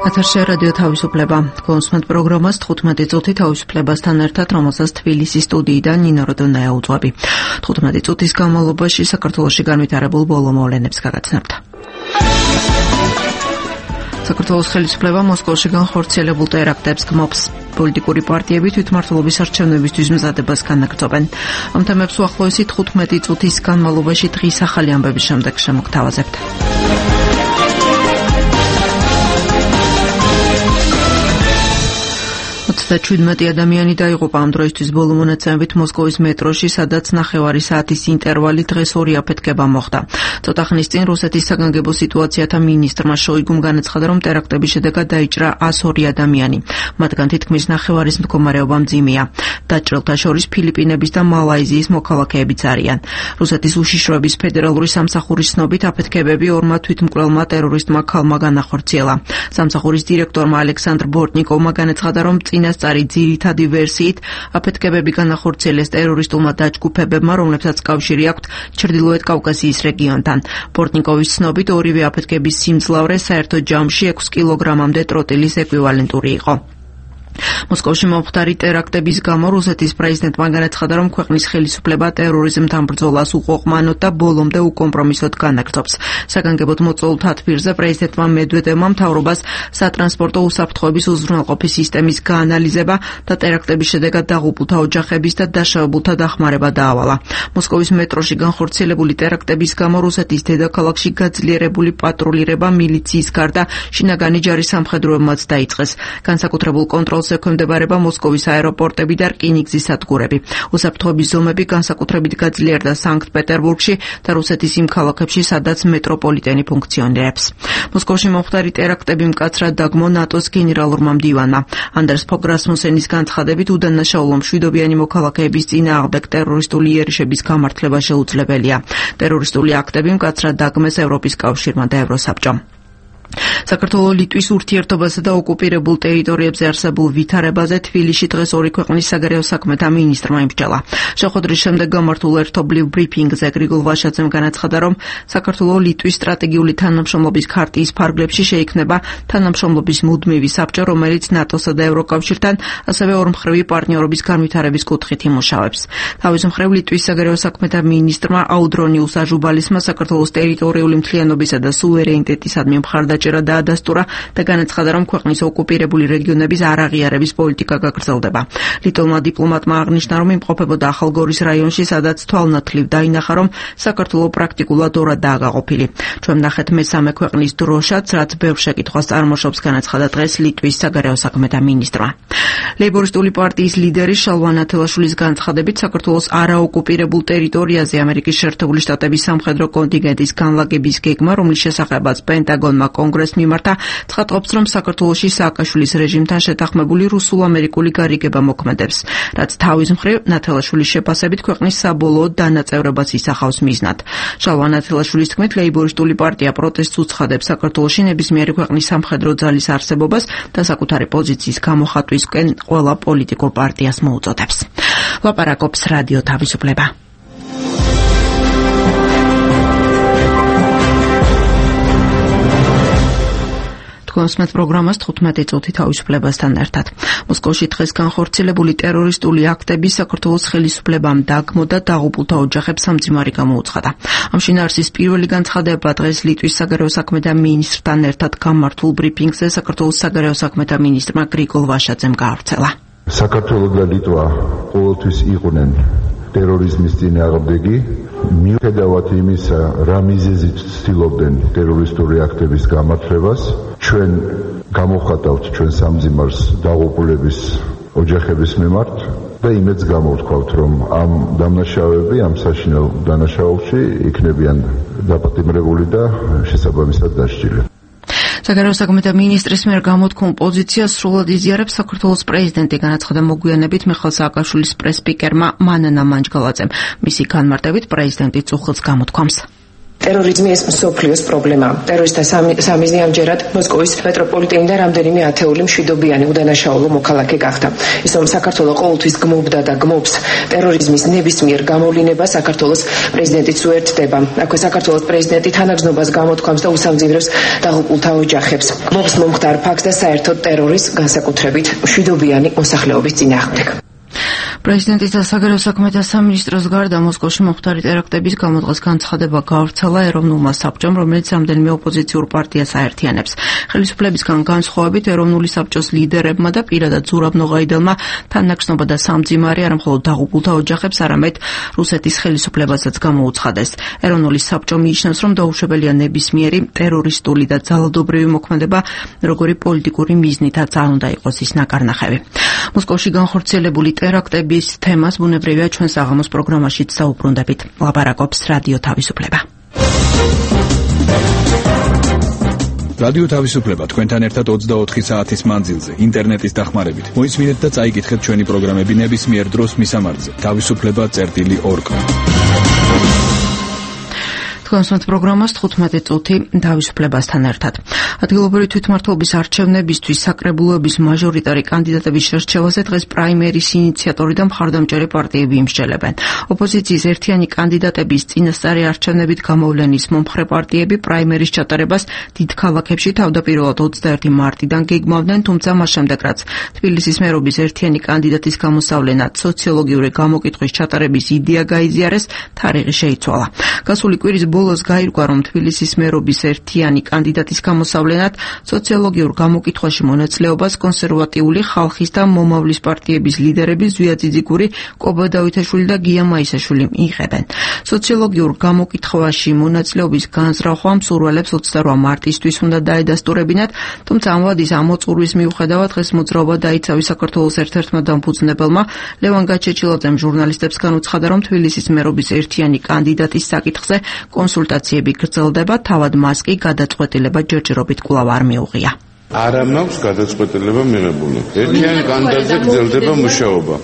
ეთერში რადიო თავისუფლება. კონსუმენტ პროგრამას 15 წუთი თავისუფლებასთან ერთად, რომელსაც თბილისის სტუდიიდან ნინო როდონაია უძღვები. 15 წუთის განმავლობაში საქართველოში განვითარებულ ბოლო მოვლენებს გაგაცნობთ. საქართველოს ხელისუფლება მოსკოვში განხორციელებულ ტერაქტებს გმობს. პოლიტიკური პარტიები თვითმმართველობის არჩევნებისთვის მზადებას განაგრძობენ. ამ თემებს უახლოესი 15 წუთის განმავლობაში დღის ახალი ამბების შემდეგ შემოგთავაზებთ. 37 ადამიანი დაიღუპა ამ დროისთვის ბოლო მონაცემებით მოსკოვის მეტროში, სადაც 9 საათის ინტერვალი დღეს ორი აფეთქება მოხდა. ცოტა ხნის წინ რუსეთის საგანგებო სიტუაციათა მინისტრმა შოიგუმ განაცხადა, რომ ტერაქტების შედეგად დაიჭრა 102 ადამიანი. მათგან თითქმის 9-ის მდგომარეობა მძიმეა. დაჭრილთა შორის ფილიპინების და მალაიზიის მოქალაქეებიც არიან. რუსეთის უშიშროების ფედერალური სამსახურის ცნობით აფეთქებები ორმა თვითმკვლელმა ტერორისტმა ქალმა განახორციელა. სამსახურის დირექტორმა ალექსანდრ ბორტნიკოვმა განაცხადა, რომ წინასწარი ძირითადი ვერსიით აფეთქებები განახორციელეს ტერორისტულმა დაჯგუფებებმა, რომლებსაც კავშირი აქვთ ჩრდილოეთ კავკასიის რეგიონთან. ბორტნიკოვის ცნობით ორივე აფეთქების სიმძლავრე საერთო ჯამში 6 კილოგრამამდე ტროტილის ეკვივალენტური იყო. მოსკოვში მომხდარი ტერაქტების გამო რუსეთის პრეზიდენტმა განაცხადა, რომ ქვეყნის ხელისუფლება ტერორიზმთან ბრძოლას უყოყმანოდ და ბოლომდე უკომპრომისოდ განაგრძობს. საგანგებოდ მოწვეულ თათბირზე პრეზიდენტმა მედვედევმა მთავრობას სატრანსპორტო უსაფრთხოების უზრუნველყოფის სისტემის გაანალიზება და ტერაქტების შედეგად დაღუპულთა ოჯახების და დაშავებულთა დახმარება დაავალა. მოსკოვის მეტროში განხორციელებული ტერაქტების გამო რუსეთის დედაქალაქში გაძლიერებული პატრულირება მილიციის გარდა შინაგანი ჯარის სამხედროებმაც დაიწყეს. განსაკუთრებულ კონტროლს ექვემდებარება მოსკოვის აეროპორტები და რკინიგზის სადგურები. უსაფრთხოების ზომები განსაკუთრებით გაძლიერდა სანქტ-პეტერბურგში და რუსეთის იმ ქალაქებში, სადაც მეტროპოლიტენი ფუნქციონირებს. მოსკოვში მომხდარი ტერაქტები მკაცრად დაგმო ნატოს გენერალურმა მდივანმა. ანდერს ფოგ რასმუსენის განცხადებით, უდანაშაულო მშვიდობიანი მოქალაქეების წინააღმდეგ ტერორისტული იერიშების გამართლება შეუძლებელია. ტერორისტული აქტები მკაცრად დაგმეს ევროპის კავშირმა და ევროსაბჭომ. საქართველოს ლიტვის ურთიერთობასა და ოკუპირებულ ტერიტორიებზე არსებულ ვითარებაზე თბილისში დღეს ორი ქვეყნის საგარეო საქმეთა მინისტრმა იმსჯელა. შეხვედრის შემდეგ გამართულ ერთობლივ ბრიფინგზე გრიგოლ ვაშაძემ განაცხადა, რომ საქართველოს ლიტვის სტრატეგიული თანამშრომლობის ქარტიის ფარგლებში შეიქმნება თანამშრომლობის მუდმივი საბჭო, რომელიც ნატოსა და ევროკავშირთან, ასევე ორმხრივი პარტნიორობის განვითარების კუთხით იმუშავებს. თავის მხრივ ლიტვის საგარეო საქმეთა მინისტრმა აუდრონიუს აჟუბალისმა საქართველოს ტერიტორიული მთლიანობისა და სუვერენიტეტისადმი მხარდაჭერა დაადასტურა და განაცხადა, რომ ქვეყნის ოკუპირებული რეგიონების არაღიარების პოლიტიკა გაგრძელდება. ლიტოვმა დიპლომატმა აღნიშნა, რომ იმყოფებოდა ახალგორის რაიონში, სადაც თვალნათლივ დაინახა, რომ საქართველოს პრაქტიკულად ორადაა გაყოფილი. ჩვენ ვნახეთ მესამე ქვეყნის დროშაც, რაც ბევრ შეკითხვას წარმოშობს, განაცხადა დღეს ლიტვის საგარეო საქმეთა მინისტრმა. ლეიბორისტული პარტიის ლიდერი შალვან ათელაშვილის განცხადებით, საქართველოს არაოკუპირებულ ტერიტორიაზე ამერიკის შეერთებული შტატების სამხედრო კონტინგენტის განლაგების გეგმა, რომლის შესახებაც პენტაგონმა კონგრესს მიმართა, ცხადყოფს, რომ საქართველოში სააკაშვილის რეჟიმთან შეთანხმებული რუსულ-ამერიკული გარიგება მოქმედებს, რაც თავის მხრივ ნათელაშვილის შეფასებით ქვეყნის საბოლოო დანაწევრებას ისახავს მიზნად. შალვან ათელაშვილის თქმით, ლეიბორისტული პარტია პროტესტს უცხადებს საქართველოში ნებისმიერი ქვეყნის სამხედრო ძალის არსებობას და საკუთარი პოზიციის გამოხატვისკენ ყველა პოლიტიკურ პარტიას მოუწოდებს. ლაპარაკობს რადიო თავისუფლება. კონსუმენტ პროგრამას 15 წუთი თავისუფლებასთან ერთად. მოსკოვში დღეს განხორციელებული ტერორისტული აქტები საქართველოს ხელისუფლებამ დაგმო და დაღუპულთა ოჯახებს სამძიმარი გამოუცხადა. ამ შინაარსის პირველი განცხადება დღეს ლიტვის საგარეო საქმეთა მინისტრთან ერთად გამართულ ბრიფინგზე საქართველოს საგარეო საქმეთა მინისტრმა გრიგოლ ვაშაძემ გაავრცელა. საქართველოს და ლიტვა ყოველთვის იყვნენ ტერორიზმის წინააღმდეგი, მიუხედავად იმისა, რა მიზეზით ცდილობდნენ ტერორისტული აქტების გამართლებას, ჩვენ გამოვხატავთ ჩვენ სამძიმარს დაღუპულების ოჯახების მიმართ და იმედს გამოვთქვავთ, რომ ამ დამნაშავეები ამ საშინელ დანაშაულში იქნებიან დაპატიმრებული და შესაბამისად დასჯილი. საგარეო საქმეთა მინისტრის მიერ გამოთქმულ პოზიციას სრულად იზიარებს საქართველოს პრეზიდენტი, განაცხადა მოგვიანებით მიხეილ სააკაშვილის პრეს-სპიკერმა მანანა მანჯგალაძემ. მისი განმარტებით პრეზიდენტი წუხილს გამოთქვამს. ტერორიზმი ეს მსოფლიოს პრობლემაა. ტერორისტთა სამიზნე ამჯერად მოსკოვის მეტროპოლიტენიდან რამდენიმე ათეული მშვიდობიანი უდანაშაულო მოქალაქე გახდა. ის რომ საქართველოს ყოველთვის გმობდა და გმობს ტერორიზმის ნებისმიერ გამოვლინებას საქართველოს პრეზიდენტიც უერთდება. აქვე საქართველოს პრეზიდენტი თანაგზნობას გამოთქვამს და უსამძიმრებს დაღუპულთა ოჯახებს. გმობს მომხდარ ფაქტს და საერთოდ ტერორის განსაკუთრებით მშვიდობიანი მოსახლეობის წინააღმდეგ. პრეზიდენტის და საგარეო საქმეთა სამინისტროს გარდა მოსკოვში მომხდარი ტერაქტების გამოდღეს განცხადება გაავრცელა ეროვნულმა საბჭომ, რომელიც რამდენიმე ოპოზიციურ პარტიას აერთიანებს. ხელისუფლებისგან განსხვავებით ეროვნული საბჭოს ლიდერებმა და პირადად ზურაბ ნოღაიდელმა თანაგზნობა და სამძიმარი არა მხოლოდ დაღუპულთა ოჯახებს, არამედ რუსეთის ხელისუფლებასაც გამოუცხადეს. ეროვნული საბჭო მიიჩნევს, რომ დაუშვებელია ნებისმიერი ტერორისტული და ძალადობრივი მოქმედება, როგორი პოლიტიკური მიზნითაც არ უნდა იყოს ის ნაკარნახევი. მოსკოვში განხორციელებული ტერაქტების თემას ბუნებრივია ჩვენ საღამოს პროგრამაშიც საუბრუნდებით. ლაპარაკობს რადიო თავისუფლება. რადიო თავისუფლება თქვენთან ერთად 24 საათის მანძილზე ინტერნეტის დახმარებით. მოისმინეთ და წაიკითხეთ ჩვენი პროგრამები ნებისმიერ დროს მისამართზე. თავისუფლება.org. თქვენსმოთ პროგრამას 15 წუთი თავისუფლებასთან ერთად. ადგილობრივი თვითმმართველობის არჩევნებისთვის საკრებულოების მაჟორიტარი კანდიდატების შერჩევაზე დღეს პრაიმერის ინიციატორი და მხარდამჭერი პარტიები იმსჯელებენ. ოპოზიციის ერთიანი კანდიდატების წინასწარი არჩევნებით გამოვლენის მომხრე პარტიები პრაიმერის ჩატარებას დიდ ქალაქებში თავდაპირველად 21 მარტიდან გეგმავდნენ, თუმცა მას შემდეგ რაც თბილისის მერობის ერთიანი კანდიდატის გამოსავლენად სოციოლოგიური გამოკითხვის ჩატარების იდეა გაიზიარეს, თარიღი შეიცვალა. გასული კვირის ბოლოს გაირკვა, რომ თბილისის მერობის ერთიანი კანდიდატის გამოსავლენად სოციოლოგიურ გამოკითხვაში მონაწილეობას კონსერვატიული ხალხის და მომავლის პარტიების ლიდერები ზვია ძიძიგური, კობა დავითაშვილი და გია მაისაშვილი იღებენ. სოციოლოგიურ გამოკითხვაში მონაწილეობის განზრახვა მსურველებს 28 მარტისთვის უნდა დაედასტურებინათ, თუმცა ამ ვადის ამოწურვის მიუხედავად დღეს მოძრაობა დაიცავის საქართველოს ერთ-ერთმა დამფუძნებელმა ლევან გაჩეჩილაძემ ჟურნალისტებს განუცხადა, რომ თბილისის მერობის ერთიანი კანდიდატის საკითხზე კონსულტაციები გრძელდება, თავად მას კი გადაწყვეტილება ჯერჯერობით კვლავ არ მიუღია. არ მაქვს გადაწყვეტილება მიღებული. ერთიანი კანდიდატზე გრძელდება მუშაობა.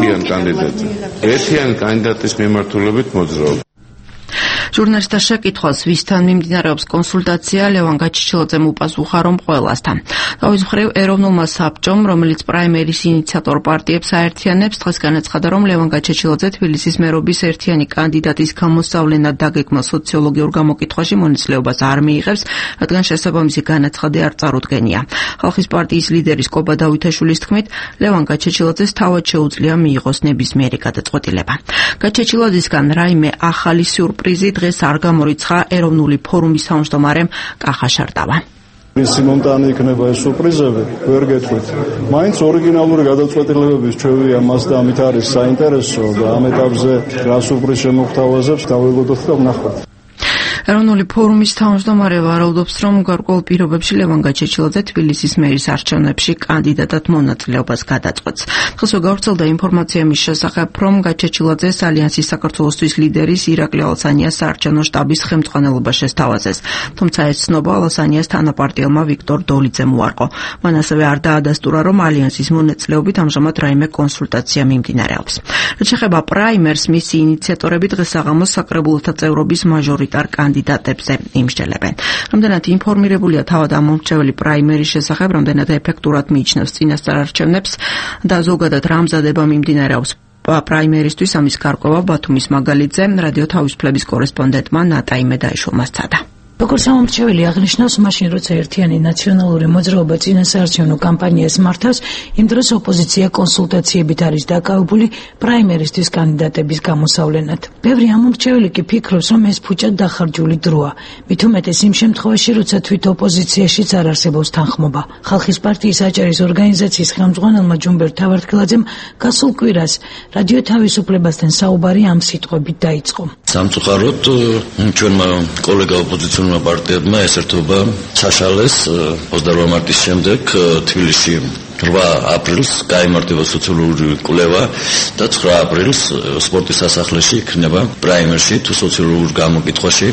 ერთიანი კანდიდატის მიმართულებით მოძრაობა. ჟურნალისტთა შეკითხვას, ვისთან მიმდინარეობს კონსულტაცია, ლევან გაჩეჩილაძემ უპასუხა, რომ ყველასთან. თავის მხრივ ეროვნულმა საბჭომ, რომელიც პრაიმერის ინიციატორ პარტიებს აერთიანებს, დღეს განაცხადა, რომ ლევან გაჩეჩილაძე თბილისის მერობის ერთიანი კანდიდატის გამოსავლენად დაგეგმილ სოციოლოგიურ გამოკითხვაში მონაწილეობას არ მიიღებს, რადგან შესაბამისი განაცხადი არ წარუდგენია. ხალხის პარტიის ლიდერის კობა დავითაშვილის თქმით, ლევან გაჩეჩილაძეს თავად შეუძლია მიიღოს ნებისმიერი გადაწყვეტილება. გაჩეჩილაძისგან რაიმე ახალი სიურპრიზი დღეს არ გამორიცხა ეროვნული ფორუმის თავმჯდომარემ კახა შარტავა. სიმონტანი იქნება ეს სურპრიზები, ვერ გეტყვით. მაინც ორიგინალური გადაწყვეტილებების ჩვევია მას და ამით არის საინტერესო და ამ ეტაპზე რა სურპრიზ შემოგთავაზებს დაველოდოთ და ვნახოთ. ეროვნული ფორუმის თავმჯდომარე ვარაუდობს, რომ გარკვეულ პირობებში ლევან გაჩეჩილაძე თბილისის მერის არჩევნებში კანდიდატად მონაწილეობას გადაწყვეტს. დღესვე გავრცელდა ინფორმაცია მის შესახებ, რომ გაჩეჩილაძეს ალიანსის საქართველოსთვის ლიდერის ირაკლი ალასანიას საარჩევნო შტაბის ხელმძღვანელობა შესთავაზეს. თუმცა ეს ცნობა ალასანიას თანაპარტიელმა ვიქტორ დოლიძემ უარყო. მან ასევე არ დაადასტურა, რომ ალიანსის მონაწილეობით ამჟამად რაიმე კონსულტაცია მიმდინარეობს. რაც შეეხება პრაიმერს, მისი ინიციატორები დღეს საღამოს საკრებულოთა წევრობის მაჟორიტარ კანდიდატებზე იმსჯელებენ. რამდენად ინფორმირებულია თავად ამომრჩეველი პრაიმერის შესახებ, რამდენად ეფექტურად მიიჩნევს წინასწარ არჩევნებს და ზოგადად რა მზადება მიმდინარეობს პრაიმერისთვის, ამის გარკვევა ბათუმის მაგალითზე რადიო თავისუფლების კორესპონდენტმა ნატა იმედაიშვილმა სცადა. როგორც ამომრჩეველი აღნიშნავს, მაშინ როცა ერთიანი ნაციონალური მოძრაობა წინასაარჩევნო კამპანიას მართავს, იმ დროს ოპოზიცია კონსულტაციებით არის დაკავებული პრაიმერისთვის კანდიდატების გამოსავლენად. ბევრი ამომრჩეველი კი ფიქრობს, რომ ეს ფუჭად დახარჯული დროა. მით უმეტეს იმ შემთხვევაში, როცა თვით ოპოზიციაშიც არ არსებობს თანხმობა. ხალხის პარტიის აჭარის ორგანიზაციის ხელმძღვანელმა ჯუმბერ თავართქილაძემ გასულ კვირას რადიო თავისუფლებასთან საუბარი ამ სიტყვებით დაიწყო. სამწუხაროდ, ჩვენმა კოლეგა ოპოზიციურ პარტიებმა ესერთობა ჩაშალეს 28 მარტის შემდეგ თბილისში 8 აპრილს გაიმართება სოციალური კვლევა და 9 აპრილს სპორტის სასახლეში იქნება პრაიმერში თუ სოციალურ გამოკითხვაში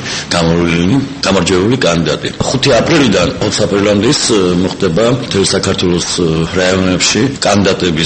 გამარჯვებული კანდიდატი. 5 აპრილიდან 20 აპრილამდე მოხდება მთელ საქართველოს რაიონებში კანდიდატების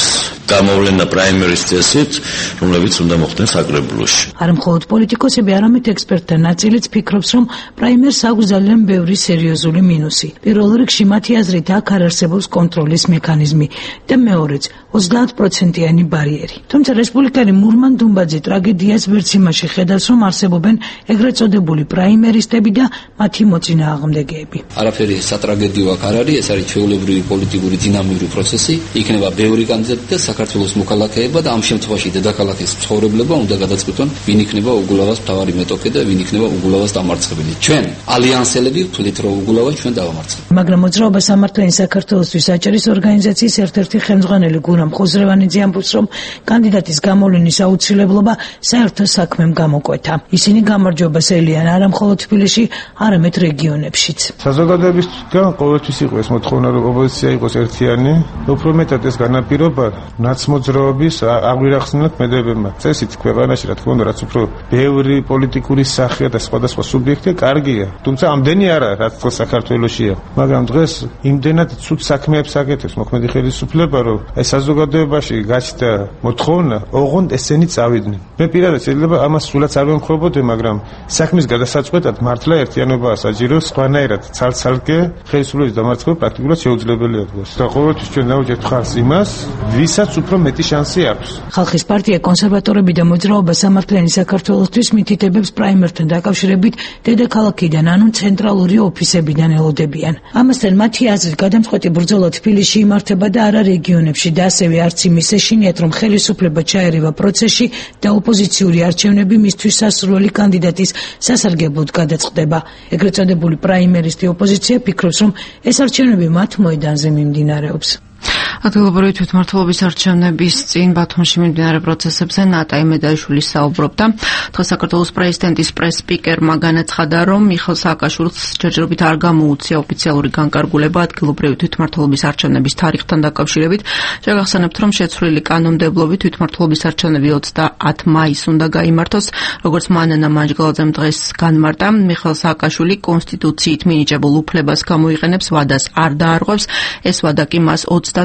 გამოვლენა პრაიმერის წესით, რომლებიც უნდა მოხდეს საკრებულოში. არ მხოლოდ პოლიტიკოსები, არამედ ექსპერტთა ნაწილიც ფიქრობს, რომ პრაიმერს აქვს ძალიან ბევრი სერიოზული მინუსი. პირველ რიგში მათი აზრით აქ არ არსებობს კონტროლის მექანიზმი და მეორეც 30%-იანი ბარიერი. თუმცა რესპუბლიკელი მურმან დუმბაძე ტრაგედიას ვერც იმაში ხედავს, რომ არსებობენ ეგრეთ წოდებული პრაიმერისტები და მათი მოწინააღმდეგეები. არაფერი სატრაგედიო აქ არ არის, ეს არის ჩვეულებრივი პოლიტიკური დინამიური პროცესი. იქნება ბევრი კანდიდატი და საქართველოს მოქალაქეება და ამ შემთხვევაში დედაქალაქის მცხოვრებლობა უნდა გადაწყვიტონ, ვინ იქნება უგულავას მთავარი მეტოქე და ვინ იქნება უგულავას დამარცხებელი. ჩვენ ალიანსელები ვთვლით, რომ უგულავა ჩვენ დავამარცხებთ. მაგრამ მოძრაობა სამართლიანი საქართველოსთვის საჭირის ორგანიზაციის ერთ-ერთი ხელმძღვანელი გურამ ხოზრევანიძე ამბობს, რომ კანდიდატის გამოვლენის აუცილებლობა საერთო საქმემ გამოკვეთა. ისინი გამარჯვებას ელიან არა მხოლოდ თბილისში, არამედ რეგიონებშიც. საზოგადოებისგან ყოველთვის იყო ეს მოთხოვნა, რომ ოპოზიცია იყოს ერთიანი, უფრო მეტად ეს განაპირობა ნაცმოძრაობის აღვირახსნილ ქმედებებმა. წესით ქვეყანაში, რა თქმა უნდა, რაც უფრო ბევრი პოლიტიკური სახე და სხვადასხვა სუბიექტია, კარგია. თუმცა ამდენი არა, რაც საქართველოშია. მაგრამ დღეს იმდენად ცუდ საქმეებს აკეთებს მოქმედი ხელისუფლება, რომ ეს საზოგადოებაში გაჩნდა მოთხოვნა, ოღონდ ესენი წავიდნენ. მე პირადად შეიძლება ამას სულაც არ ვემხრობოდე, მაგრამ საქმის გადასაწყვეტად მართლა ერთიანობაა საჭირო, სხვანაირად ცალ-ცალკე ხელისუფლების დამარცხება პრაქტიკულად შეუძლებელია დღეს. და ყოველთვის ჩვენ დავუჯერთ მხარს იმას, ვისაც უფრო მეტი შანსი აქვს. ხალხის პარტია, კონსერვატორები და მოძრაობა სამართლიანი საქართველოსთვის მითითებებს პრაიმერთან დაკავშირებით დედაქალაქიდან, ანუ ცენტრალური ოფისებიდან ელოდებიან. ამასთან მათი აზრით გადამწყვეტი ბრძოლა თბილისში იმართება და არა რეგიონებში და ასევე არც იმის ეშინიათ, რომ ხელისუფლება ჩაერივა პროცესში და ოპოზიციური არჩევნები მისთვის სასურველი კანდიდატის სასარგებლოდ გადაწყდება. ეგრეთ წოდებული პრაიმერისტი ოპოზიცია ფიქრობს, რომ ეს არჩევნები მათ მოედანზე მიმდინარეობს. ადგილობრივი თვითმმართველობის არჩევნების წინ ბათუმში მიმდინარე პროცესებზე ნატა იმედაიშვილი საუბრობდა. დღეს საქართველოს პრეზიდენტის პრეს-სპიკერმა განაცხადა, რომ მიხეილ სააკაშვილს ჯერჯერობით არ გამოუცია ოფიციალური განკარგულება ადგილობრივი თვითმმართველობის არჩევნების თარიღთან დაკავშირებით. შეგახსენებთ, რომ შეცვლილი კანონმდებლობით თვითმმართველობის არჩევნები 30 მაისს უნდა გაიმართოს, როგორც მანანა მანჯგალაძემ დღეს განმარტა. მიხეილ სააკაშვილი კონსტიტუციით მინიჭებულ უფლებას გამოიყენებს, ვადას არ დაარღვევს. ეს ვადა კი მას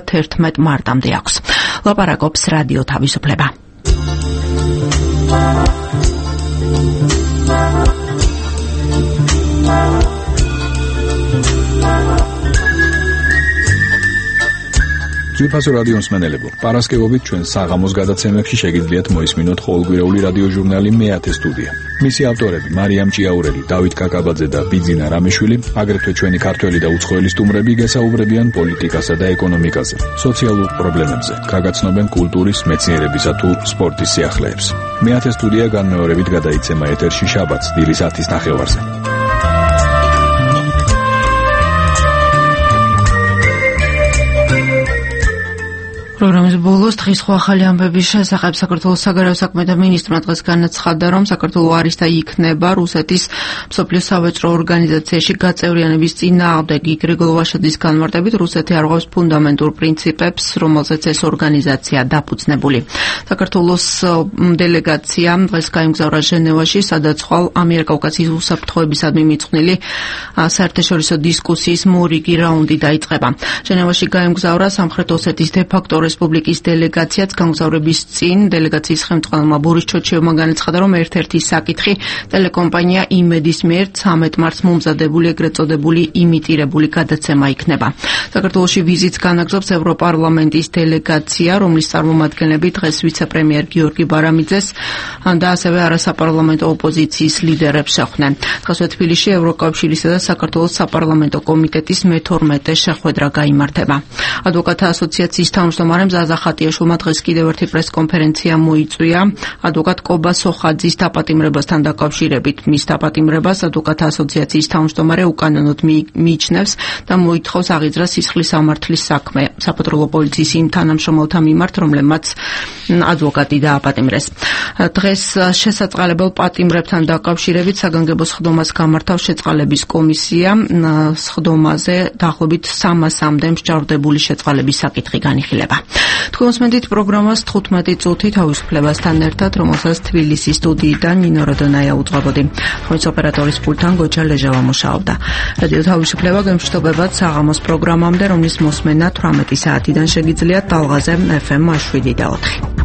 31 მარტამდე აქვს. ლაპარაკობს რადიო თავისუფლება. ძვირფასო რადიო მსმენელებო, პარასკევობით ჩვენ საღამოს გადაცემებში შეგიძლიათ მოისმინოთ ყოველკვირეული რადიო ჟურნალი მეათე სტუდია. მისი ავტორები მარიამ ჭიაურელი, დავით კაკაბაძე და ბიძინა რამეშვილი, აგრეთვე ჩვენი ქართველი და უცხოელი სტუმრები გესაუბრებიან პოლიტიკასა და ეკონომიკაზე, სოციალურ პრობლემებზე, გაგაცნობენ კულტურის, მეცნიერებისა თუ სპორტის სიახლეებს. მეათე სტუდია განმეორებით გადაიცემა ეთერში შაბათს დილის 10:30-ზე. პროგრამის ბოლოს დღის სხვა ახალი ამბების შესახებ საქართველოს საგარეო საქმეთა მინისტრმა დღეს განაცხადა, რომ საქართველო არის და იქნება რუსეთის მსოფლიო სავაჭრო ორგანიზაციაში გაწევრიანების წინააღმდეგი. გრიგოლ ვაშაძის განმარტებით, რუსეთი არღვევს ფუნდამენტურ პრინციპებს, რომელზეც ეს ორგანიზაცია დაფუძნებული. საქართველოს დელეგაცია დღეს გაემგზავრა ჟენევაში, სადაც ხვალ ამიერკავკასიის უსაფრთხოებისადმი მიწყვნილი საერთაშორისო დისკუსიის მორიგი რაუნდი დაიწყება. ჟენევაში გაემგზავრა სამხრეთ ოსეთის დე-ფაქტო რესპუბლიკის დელეგაციაც. გამგზავრების წინ დელეგაციის ხელმძღვანელმა ბორის ჩოჩიევმა განაცხადა, რომ ერთ-ერთი საკითხი ტელეკომპანია იმედის მიერ 13 მარტს მომზადებული ეგრეთ წოდებული იმიტირებული გადაცემა იქნება. საქართველოში ვიზიტს განაგრძობს ევროპარლამენტის დელეგაცია, რომლის წარმომადგენლები დღეს ვიცე-პრემიერ გიორგი ბარამიძეს და ასევე არასაპარლამენტო ოპოზიციის ლიდერებს შეხვდნენ. დღესვე თბილისში ევროკავშირისა და საქართველოს საპარლამენტო კომიტეტის მე-12 შეხვედრა გაიმართება. ადვოკატთა ასოციაციის თავმჯდომარე ზაზა ხატიაშვილმა დღეს კიდევ ერთი პრესკონფერენცია მოიწვია ადვოკატ კობა სოხაძის დაპატიმრებასთან დაკავშირებით. მის დაპატიმრებას ადვოკატთა ასოციაციის თავმჯდომარე უკანონოდ მიიჩნევს და მოითხოვს აღიძრას სისხლის სამართლის საქმე საპატრულო პოლიციის იმ თანამშრომელთა მიმართ, რომლებმაც ადვოკატი დააპატიმრეს. დღეს შესაწყალებელ პატიმრებთან დაკავშირებით საგანგებო სხდომას გამართავს შეწყალების კომისია. სხდომაზე დაახლოებით 300-მდე მსჯავრდებული შეწყალების საკითხი განიხილება. თქვენ მოსმენთ პროგრამას 15 წუთი თავისუფლებასთან ერთად, რომელსაც თბილისის სტუდიიდან ნინო როდონაია უძღვებოდი. ხმის ოპერატორის პულტთან გოჯა ლეჟავა მუშაობდა. რადიო თავისუფლება გემშვიდობებად საღამოს პროგრამამდე, რომლის მოსმენა 18 საათიდან შეგიძლიათ ტალღაზე FM 7 და 4.